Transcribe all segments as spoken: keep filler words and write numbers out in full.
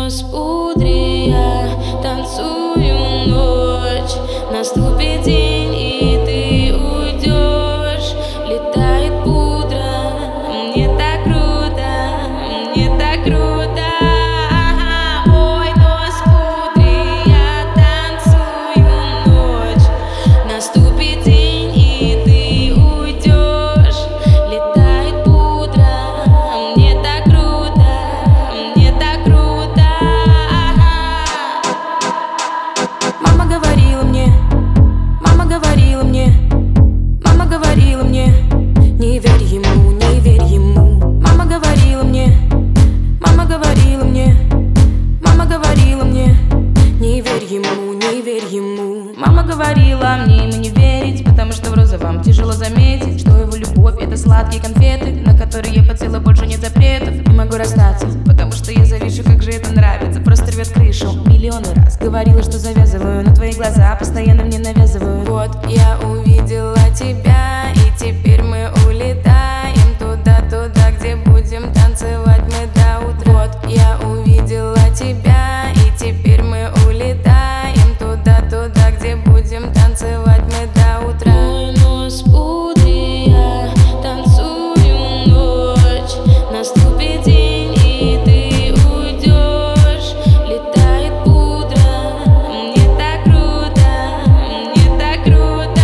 нос пудре, я танцую ночь. Наступит день, и ты уйдешь. Летает пудра, мне так круто, мне так круто. Мой нос пудре, я танцую ночь. Наступит день, и ты уйдешь. Летает пудра, мне так круто, мне так круто. Мама говорила мне, мама говорила мне, мама говорила мне, не верь ему, не верь ему. Мама говорила мне, мама говорила мне, мама говорила мне, не верь ему, не верь ему. Мама говорила мне ему не верить, потому что в розовом тяжело заметить, что его любовь — это сладкие конфеты, на которые я подсела, больше нет запретов. Не могу расстаться, потому что я завишу, как же это нравится, просто рвет крышу. Миллионы раз говорила, что завязываю, но твои глаза постоянно мне навязывают. Вот я увидела тебя, и теперь мы улетаем туда-туда, где будем танцевать мы до утра. Вот я увидела тебя, и теперь мы улетаем туда-туда, где будем танцевать мы до утра. Мой нос пудре, я танцую ночь. Наступит день, и ты уйдешь. Летает пудра, мне так круто, мне так круто.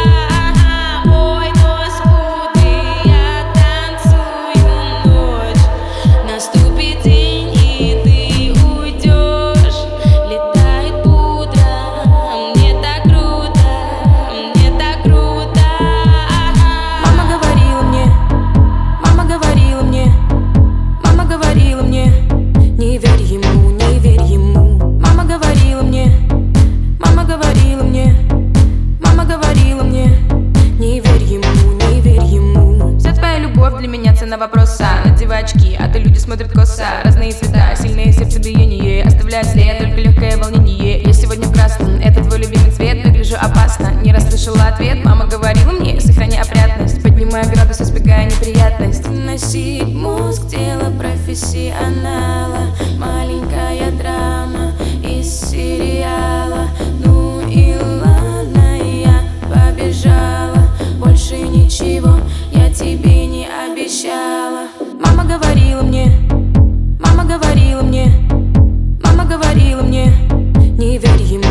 Мой нос пудре, я танцую ночь. Наступит день, и ты уйдешь. Летает пудра, мне так круто, мне так круто. Мама говорила мне, мама говорила мне, мама говорила мне, не верь ему, не верь ему. Мама говорила мне, мама говорила мне, мама говорила мне, не верь ему, не верь ему. Вся твоя любовь для меня цена вопроса. Надевай очки, а то люди смотрят косо. Разные цвета, сильное сердцебиение, оставляет след, только легкое волнение. Я сегодня в красном, это твой любимый цвет, выгляжу опасно. Не расслышала ответ, мама говорила мне, сохраняй опрятность, поднимая градус, избегая неприятность. Носить мозг, тело профессионала, маленькая драма из сериала. Ну и ладно, я побежала, больше ничего я тебе не обещала. Мама говорила мне, мама говорила мне, мама говорила мне, не верь ему.